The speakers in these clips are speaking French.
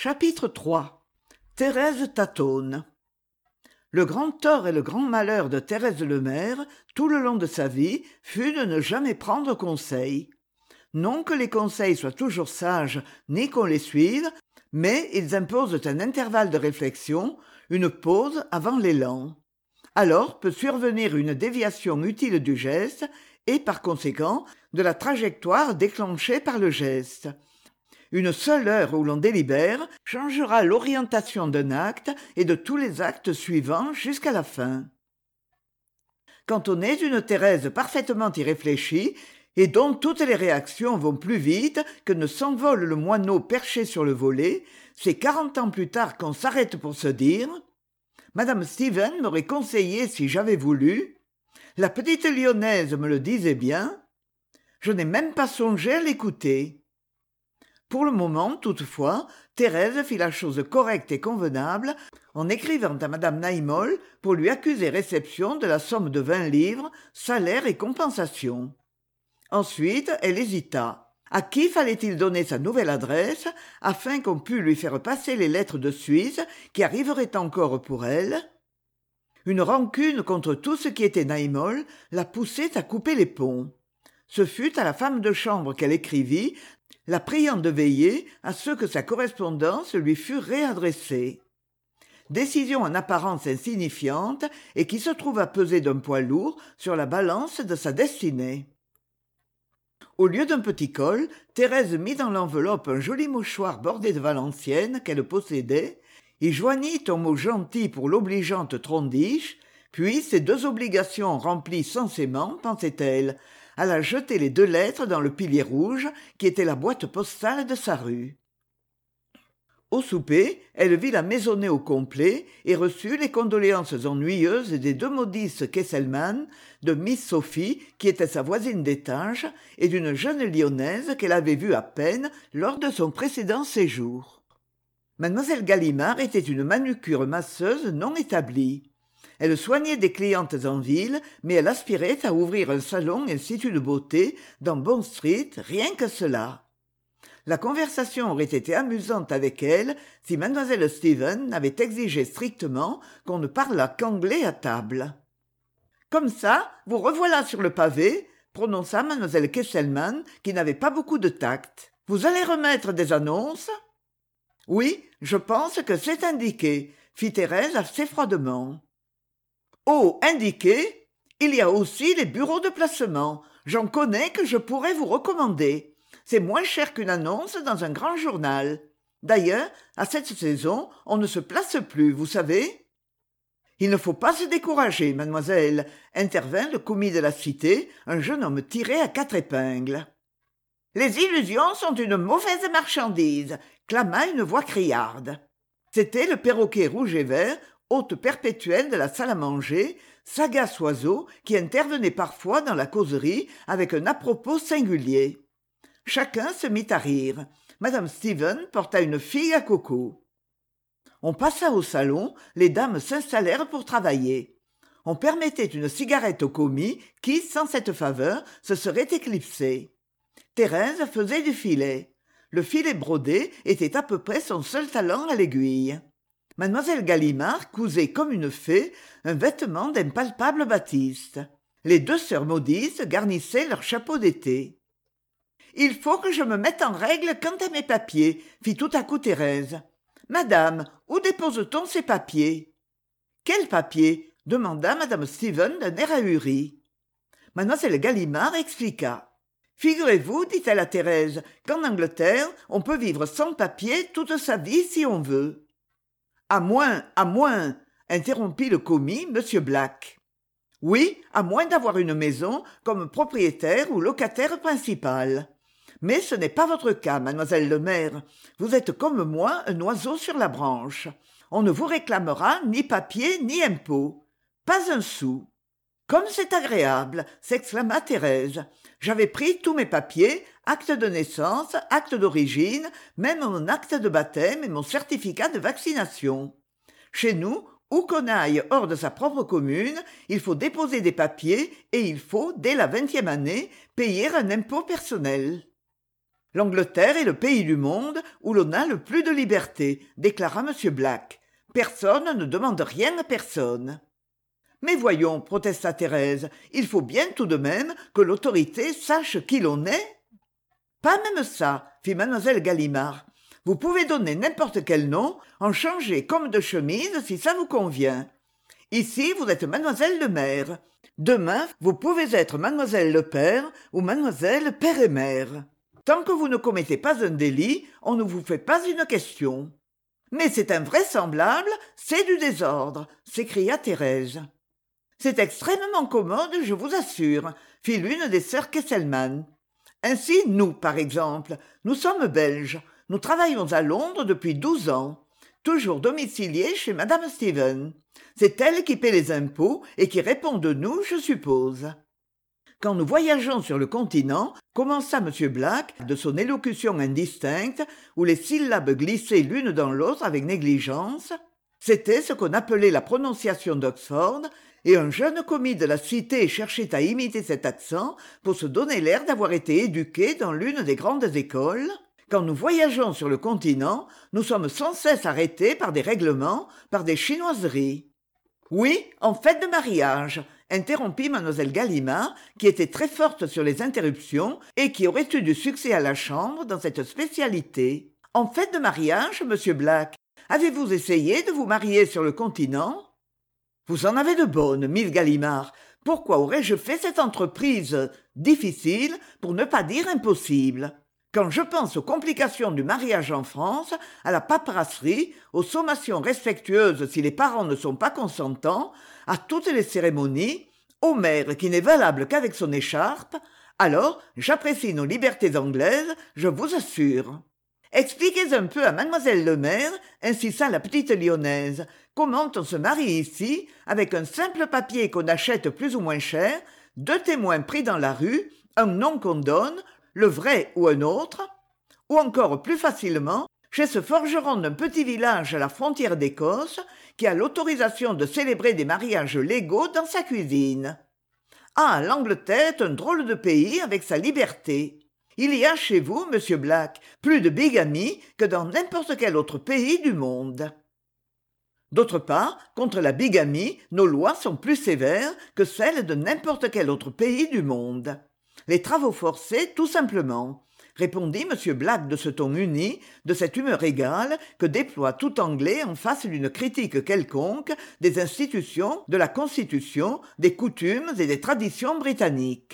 Chapitre 3. Thérèse tâtonne. Le grand tort et le grand malheur de Thérèse Lemaire, tout le long de sa vie, fut de ne jamais prendre conseil. Non que les conseils soient toujours sages, ni qu'on les suive, mais ils imposent un intervalle de réflexion, une pause avant l'élan. Alors peut survenir une déviation utile du geste, et par conséquent de la trajectoire déclenchée par le geste. Une seule heure où l'on délibère changera l'orientation d'un acte et de tous les actes suivants jusqu'à la fin. Quand on est une Thérèse parfaitement irréfléchie et dont toutes les réactions vont plus vite que ne s'envole le moineau perché sur le volet, c'est 40 ans plus tard qu'on s'arrête pour se dire « Madame Stephen m'aurait conseillé si j'avais voulu. La petite lyonnaise me le disait bien. Je n'ai même pas songé à l'écouter. » Pour le moment, toutefois, Thérèse fit la chose correcte et convenable en écrivant à madame Naïmol pour lui accuser réception de la somme de 20 livres, salaire et compensation. Ensuite, elle hésita. À qui fallait-il donner sa nouvelle adresse afin qu'on pût lui faire passer les lettres de Suisse qui arriveraient encore pour elle? Une rancune contre tout ce qui était Naïmol la poussait à couper les ponts. Ce fut à la femme de chambre qu'elle écrivit, la priant de veiller à ce que sa correspondance lui fût réadressée. Décision en apparence insignifiante et qui se trouva peser d'un poids lourd sur la balance de sa destinée. Au lieu d'un petit col, Thérèse mit dans l'enveloppe un joli mouchoir bordé de valenciennes qu'elle possédait, y joignit un mot gentil pour l'obligeante Trondiche, puis ces 2 obligations remplies sensément, pensait-elle, alla jeter les 2 lettres dans le pilier rouge qui était la boîte postale de sa rue. Au souper, elle vit la maisonnée au complet et reçut les condoléances ennuyeuses des 2 modistes Kesselman, de Miss Sophie, qui était sa voisine d'étage, et d'une jeune lyonnaise qu'elle avait vue à peine lors de son précédent séjour. Mademoiselle Galimard était une manucure masseuse non établie. Elle soignait des clientes en ville, mais elle aspirait à ouvrir un salon institut de beauté dans Bond Street, rien que cela. La conversation aurait été amusante avec elle si mademoiselle Stephen n'avait exigé strictement qu'on ne parlât qu'anglais à table. « Comme ça, vous revoilà sur le pavé » prononça mademoiselle Kesselman, qui n'avait pas beaucoup de tact. « Vous allez remettre des annonces ?»« Oui, je pense que c'est indiqué » fit Thérèse assez froidement. « Oh, indiqué ? Il y a aussi les bureaux de placement. J'en connais que je pourrais vous recommander. C'est moins cher qu'une annonce dans un grand journal. D'ailleurs, à cette saison, on ne se place plus, vous savez. »« Il ne faut pas se décourager, mademoiselle, » intervint le commis de la cité, un jeune homme tiré à 4 épingles. « Les illusions sont une mauvaise marchandise » clama une voix criarde. C'était le perroquet rouge et vert, hôte perpétuel de la salle à manger, sagace oiseau qui intervenait parfois dans la causerie avec un à-propos singulier. Chacun se mit à rire. Madame Stephen porta une figue à Coco. On passa au salon, les dames s'installèrent pour travailler. On permettait une cigarette au commis qui, sans cette faveur, se serait éclipsé. Thérèse faisait du filet. Le filet brodé était à peu près son seul talent à l'aiguille. Mademoiselle Galimard cousait comme une fée un vêtement d'impalpable batiste. Les 2 sœurs modistes garnissaient leurs chapeaux d'été. « Il faut que je me mette en règle quant à mes papiers » fit tout à coup Thérèse. « Madame, où dépose-t-on ces papiers ?»« Quels papiers ?» demanda madame Stephen d'un air ahuri. Mademoiselle Galimard expliqua. « Figurez-vous, dit-elle à Thérèse, qu'en Angleterre, on peut vivre sans papiers toute sa vie si on veut. » À moins, interrompit le commis, monsieur Black. Oui, à moins d'avoir une maison comme propriétaire ou locataire principal. Mais ce n'est pas votre cas, mademoiselle Lemaire. Vous êtes comme moi un oiseau sur la branche. On ne vous réclamera ni papier ni impôt. Pas un sou. Comme c'est agréable, s'exclama Thérèse. J'avais pris tous mes papiers, acte de naissance, acte d'origine, même mon acte de baptême et mon certificat de vaccination. Chez nous, où qu'on aille hors de sa propre commune, il faut déposer des papiers et il faut, dès la 20e année, payer un impôt personnel. L'Angleterre est le pays du monde où l'on a le plus de liberté, déclara M. Black. Personne ne demande rien à personne. Mais voyons, protesta Thérèse, il faut bien tout de même que l'autorité sache qui l'on est. Pas même ça, fit mademoiselle Galimard. Vous pouvez donner n'importe quel nom, en changer comme de chemise si ça vous convient. Ici, vous êtes mademoiselle le maire. Demain, vous pouvez être mademoiselle le père ou mademoiselle père et mère. Tant que vous ne commettez pas un délit, on ne vous fait pas une question. Mais c'est invraisemblable, c'est du désordre, s'écria Thérèse. C'est extrêmement commode, je vous assure, fit l'une des sœurs Kesselman. Ainsi, nous, par exemple, nous sommes belges, nous travaillons à Londres depuis 12 ans, toujours domiciliés chez madame Stephen. C'est elle qui paie les impôts et qui répond de nous, je suppose. Quand nous voyageons sur le continent, commença M. Black, de son élocution indistincte, où les syllabes glissaient l'une dans l'autre avec négligence, c'était ce qu'on appelait la prononciation d'Oxford, et un jeune commis de la cité cherchait à imiter cet accent pour se donner l'air d'avoir été éduqué dans l'une des grandes écoles. Quand nous voyageons sur le continent, nous sommes sans cesse arrêtés par des règlements, par des chinoiseries. Oui, en fait de mariage, interrompit mademoiselle Galimard, qui était très forte sur les interruptions et qui aurait eu du succès à la chambre dans cette spécialité. En fait de mariage, monsieur Black, avez-vous essayé de vous marier sur le continent? Vous en avez de bonnes, Miss Galimard. Pourquoi aurais-je fait cette entreprise difficile, pour ne pas dire impossible? Quand je pense aux complications du mariage en France, à la paperasserie, aux sommations respectueuses si les parents ne sont pas consentants, à toutes les cérémonies, au maire qui n'est valable qu'avec son écharpe, alors j'apprécie nos libertés anglaises, je vous assure. Expliquez un peu à mademoiselle le maire, insista la petite lyonnaise, comment on se marie ici, avec un simple papier qu'on achète plus ou moins cher, 2 témoins pris dans la rue, un nom qu'on donne, le vrai ou un autre, ou encore plus facilement, chez ce forgeron d'un petit village à la frontière d'Écosse, qui a l'autorisation de célébrer des mariages légaux dans sa cuisine. Ah, l'Angleterre est un drôle de pays avec sa liberté. Il y a chez vous, monsieur Black, plus de bigamie que dans n'importe quel autre pays du monde. D'autre part, contre la bigamie, nos lois sont plus sévères que celles de n'importe quel autre pays du monde. Les travaux forcés, tout simplement, répondit M. Black de ce ton uni, de cette humeur égale que déploie tout Anglais en face d'une critique quelconque des institutions, de la Constitution, des coutumes et des traditions britanniques.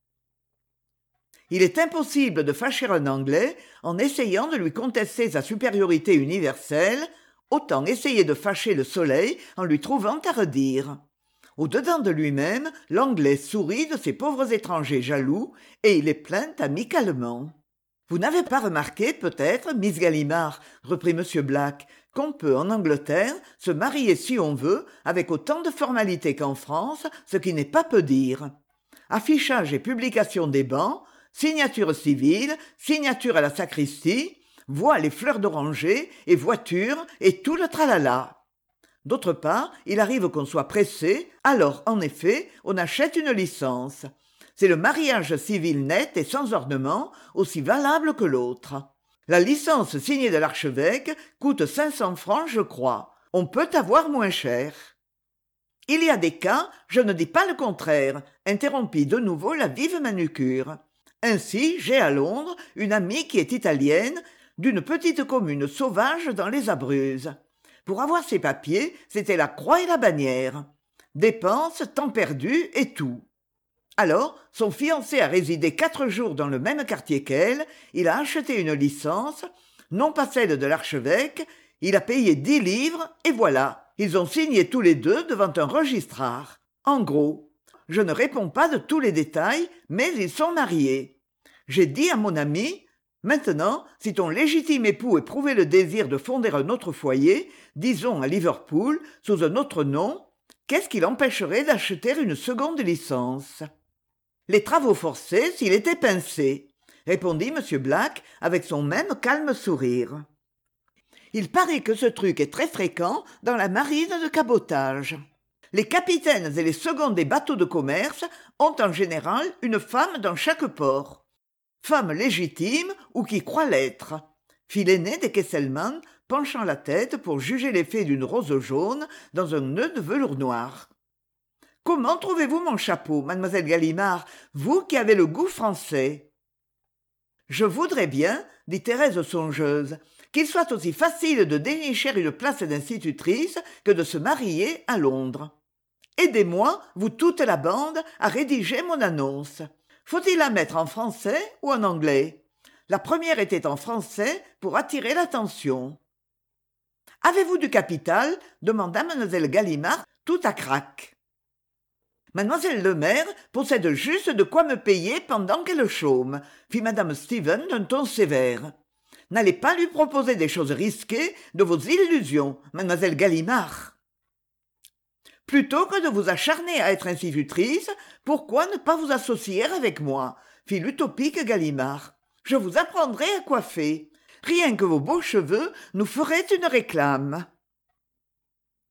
Il est impossible de fâcher un Anglais en essayant de lui contester sa supériorité universelle, autant essayer de fâcher le soleil en lui trouvant à redire. Au-dedans de lui-même, l'Anglais sourit de ces pauvres étrangers jaloux, et il les plaint amicalement. « Vous n'avez pas remarqué, peut-être, Miss Galimard, reprit M. Black, qu'on peut, en Angleterre, se marier si on veut, avec autant de formalité qu'en France, ce qui n'est pas peu dire. Affichage et publication des bans, signature civile, signature à la sacristie, voile et fleurs d'oranger, et voiture, et tout le tralala. D'autre part, il arrive qu'on soit pressé, alors, en effet, on achète une licence. C'est le mariage civil net et sans ornement, aussi valable que l'autre. La licence signée de l'archevêque coûte 500 francs, je crois. On peut avoir moins cher. Il y a des cas, je ne dis pas le contraire, interrompit de nouveau la vive Manucure. Ainsi, j'ai à Londres une amie qui est italienne, d'une petite commune sauvage dans les Abruzzes. Pour avoir ses papiers, c'était la croix et la bannière. Dépenses, temps perdu et tout. Alors, son fiancé a résidé 4 jours dans le même quartier qu'elle, il a acheté une licence, non pas celle de l'archevêque, il a payé 10 livres, et voilà, ils ont signé tous les deux devant un registrar. En gros, je ne réponds pas de tous les détails, mais ils sont mariés. J'ai dit à mon ami, maintenant, si ton légitime époux éprouvait le désir de fonder un autre foyer, disons à Liverpool, sous un autre nom, qu'est-ce qui l'empêcherait d'acheter une seconde licence? Les travaux forcés s'il était pincé, répondit M. Black avec son même calme sourire. Il paraît que ce truc est très fréquent dans la marine de cabotage. Les capitaines et les seconds des bateaux de commerce ont en général une femme dans chaque port. femme légitime ou qui croit l'être, fit l'aîné des Kesselman, penchant la tête pour juger l'effet d'une rose jaune dans un nœud de velours noir. Comment trouvez-vous mon chapeau, mademoiselle Galimard, vous qui avez le goût français? Je voudrais bien, dit Thérèse songeuse, qu'il soit aussi facile de dénicher une place d'institutrice que de se marier à Londres. Aidez-moi, vous toute la bande, à rédiger mon annonce. Faut-il la mettre en français ou en anglais? La première était en français pour attirer l'attention. Avez-vous du capital? Demanda mademoiselle Galimard, tout à craque. Mademoiselle le maire possède juste de quoi me payer pendant qu'elle chôme, fit madame Stephen d'un ton sévère. N'allez pas lui proposer des choses risquées de vos illusions, mademoiselle Galimard. Plutôt que de vous acharner à être institutrice, pourquoi ne pas vous associer avec moi, fit l'utopique Galimard. Je vous apprendrai à coiffer. Rien que vos beaux cheveux nous feraient une réclame.